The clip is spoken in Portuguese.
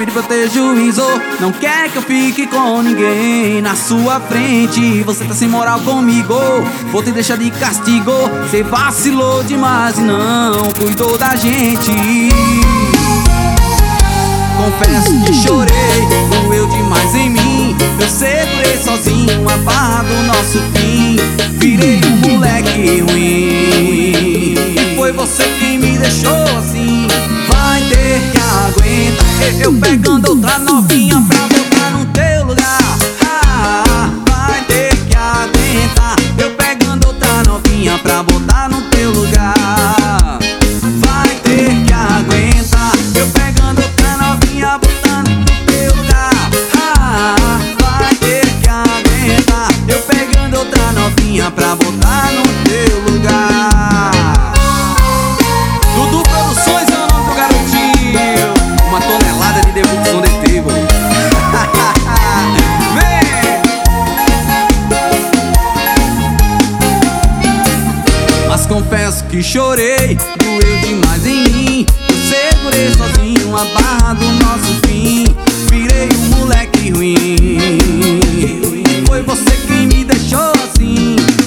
pedir pra eu ter juízo. Não quer que eu fique com ninguém. Na sua frente você tá sem moral comigo. Vou te deixar de castigo. Cê vacilou demais e não cuidou da gente. Confesso que chorei, doeu demais em mim. Eu segurei sozinho a barra do nosso fim. Virei um moleque ruim. E foi você quem me deixou assim. Vai ter que aguentar eu pegando outra novinha pra botar no teu lugar. Vai ter que aguentar eu pegando outra novinha pra botar no teu lugar. Vai ter que aguentar eu pegando outra novinha botando no teu lugar. Vai ter que aguentar eu pegando outra novinha pra botar no teu lugar. Dudu Produções é o nome do garotinho. Uma tonelada de debut on the table. Mas confesso que chorei, doeu demais em mim. Eu segurei sozinho a barra do nosso fim. Virei um moleque ruim. Foi você quem me deixou assim.